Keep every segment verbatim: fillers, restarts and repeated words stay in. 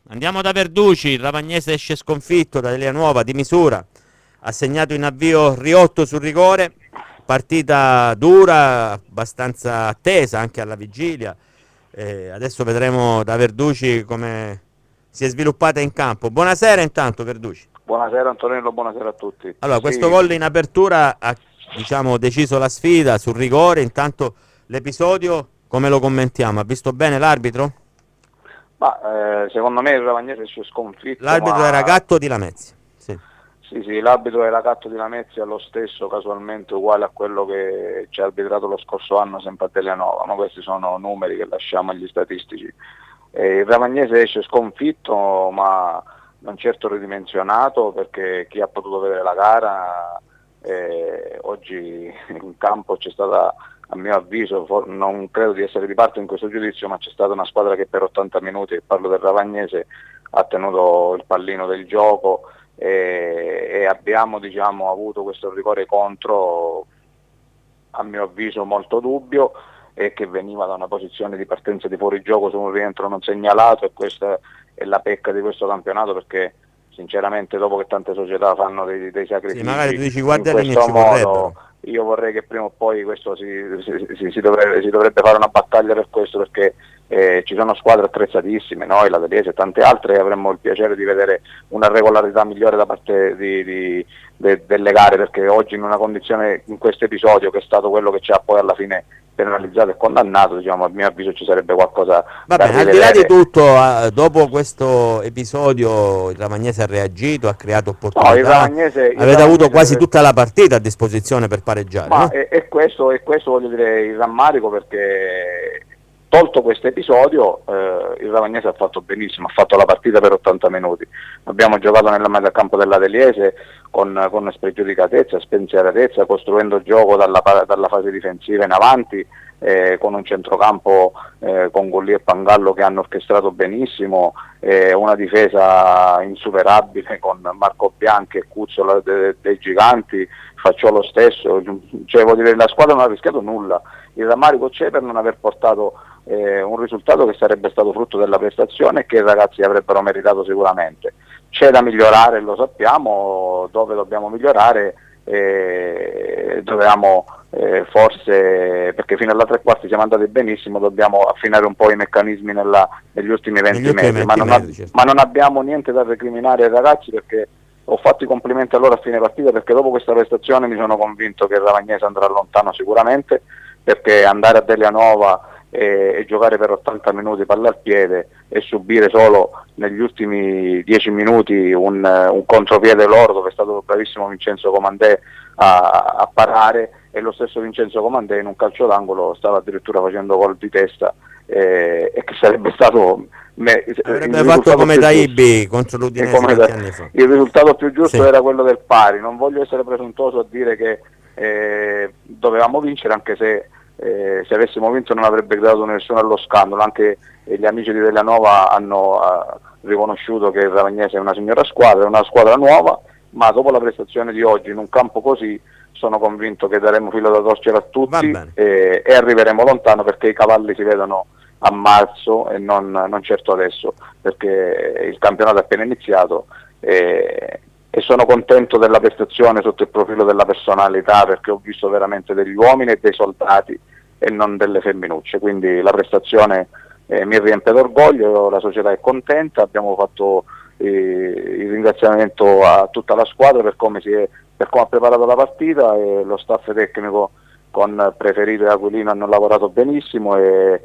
Andiamo da Verducci, il Ravagnese esce sconfitto da Delia Nuova di misura, ha segnato in avvio Riotto sul rigore, partita dura, abbastanza attesa anche alla vigilia. Eh, adesso vedremo da Verducci come si è sviluppata in campo. Buonasera intanto Verducci. Buonasera Antonello, buonasera a tutti. Allora, questo sì. gol in apertura ha, diciamo, deciso la sfida sul rigore. Intanto l'episodio come lo commentiamo? Ha visto bene l'arbitro? Ma eh, secondo me il Ravagnese esce sconfitto. L'arbitro ma... era Gatto di Lamezia. Sì, sì, sì, l'arbitro era Gatto di Lamezia, lo stesso casualmente uguale a quello che ci ha arbitrato lo scorso anno sempre a Teleanova, ma questi sono numeri che lasciamo agli statistici. Eh, il Ravagnese esce sconfitto, ma non certo ridimensionato, perché chi ha potuto vedere la gara eh, oggi in campo c'è stata, a mio avviso, for- non credo di essere di parte in questo giudizio, ma c'è stata una squadra che per ottanta minuti, e parlo del Ravagnese, ha tenuto il pallino del gioco e, e abbiamo diciamo, avuto questo rigore contro, a mio avviso molto dubbio, e che veniva da una posizione di partenza di fuorigioco su un rientro non segnalato, e questa è la pecca di questo campionato, perché sinceramente dopo che tante società fanno dei, dei sacrifici, sì, magari tu dici in guarda lì questo ci modo vorrebbero. io vorrei che prima o poi questo si, si, si, si, dovrebbe, si dovrebbe fare una battaglia per questo, perché eh, ci sono squadre attrezzatissime, noi, la Deliese e tante altre, e avremmo il piacere di vedere una regolarità migliore da parte di, di, de, delle gare, perché oggi in una condizione, in questo episodio che è stato quello che ci ha poi alla fine penalizzato e condannato, diciamo, a mio avviso ci sarebbe qualcosa Va da bene, al rivedere. di là di tutto, eh, dopo questo episodio il Ravagnese ha reagito, ha creato opportunità. No, il Ravagnese, il Avete Ravagnese avuto quasi deve... tutta la partita a disposizione per pareggiare, Ma no? è, è, questo, è questo voglio dire il rammarico, perché tolto questo episodio eh, il Ravagnese ha fatto benissimo, ha fatto la partita per ottanta minuti. Abbiamo giocato nella metà campo della Deliese con, con spregiudicatezza, spensieratezza, costruendo gioco dalla, dalla fase difensiva in avanti, eh, con un centrocampo eh, con Golli e Pangallo che hanno orchestrato benissimo, eh, una difesa insuperabile con Marco Bianchi e Cuzzola de, dei giganti, Facciolo stesso, cioè, voglio dire, la squadra non ha rischiato nulla. Il rammarico c'è per non aver portato eh, un risultato che sarebbe stato frutto della prestazione e che i ragazzi avrebbero meritato sicuramente. C'è da migliorare, lo sappiamo, dove dobbiamo migliorare, eh, dovevamo eh, forse, perché fino alla tre quarti siamo andati benissimo, dobbiamo affinare un po' i meccanismi nella, negli ultimi venti metri, ma, non metri certo. ma non abbiamo niente da recriminare ai ragazzi, perché ho fatto i complimenti a loro a fine partita, perché dopo questa prestazione mi sono convinto che il Ravagnese andrà lontano sicuramente, perché andare a Delianova e, e giocare per ottanta minuti palla al piede e subire solo negli ultimi dieci minuti un, un contropiede loro, dove è stato bravissimo Vincenzo Comandè a, a parare, e lo stesso Vincenzo Comandè in un calcio d'angolo stava addirittura facendo gol di testa, eh, e che sarebbe stato me, avrebbe fatto come Taibi contro l'Udinese tanti da, anni fa. Il risultato più giusto sì. era quello del pari. Non voglio essere presuntuoso a dire che eh, dovevamo vincere, anche se eh, se avessimo vinto non avrebbe creato nessuno allo scandalo, anche eh, gli amici di Delianova hanno eh, riconosciuto che il Ravagnese è una signora squadra, è una squadra nuova, ma dopo la prestazione di oggi in un campo così sono convinto che daremo filo da torcere a tutti e, e arriveremo lontano, perché i cavalli si vedono a marzo e non, non certo adesso, perché il campionato è appena iniziato, e, e sono contento della prestazione sotto il profilo della personalità, perché ho visto veramente degli uomini e dei soldati e non delle femminucce, quindi la prestazione eh, mi riempie d'orgoglio, la società è contenta, abbiamo fatto eh, il ringraziamento a tutta la squadra per come, si è, per come ha preparato la partita, e lo staff tecnico con Preferito e Aquilino hanno lavorato benissimo, e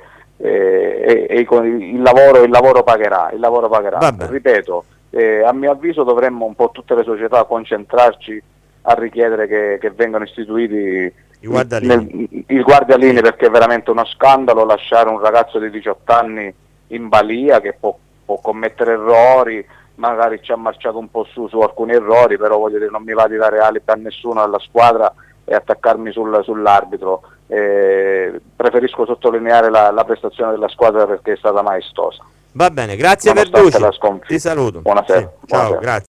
E, e, e il, lavoro, il lavoro pagherà, il lavoro pagherà. Ripeto, eh, a mio avviso dovremmo un po' tutte le società concentrarci a richiedere che, che vengano istituiti i guardialini, il guardialini, perché è veramente uno scandalo lasciare un ragazzo di diciotto anni in balia, che può, può commettere errori, magari ci ha marciato un po' su su alcuni errori, però voglio dire, non mi va di dare alibi a nessuno, alla squadra, e attaccarmi sul, sull'arbitro. Eh, preferisco sottolineare la, la prestazione della squadra, perché è stata maestosa. Va bene, grazie Verducci, ti saluto. Buonasera. Sì, ciao, Buonasera. grazie.